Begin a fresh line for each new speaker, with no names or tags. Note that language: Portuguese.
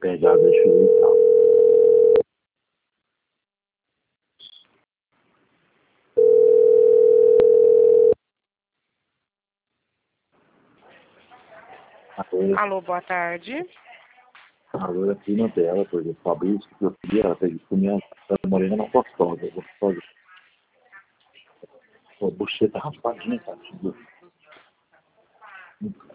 pegar, deixa eu ver e tal.
Alô, boa tarde.
Agora aqui na tela, por exemplo, Fabrício, que eu queria, ela fez com minha morena não gostosa, gostosa. Pô, bucheta raspadinha, cara.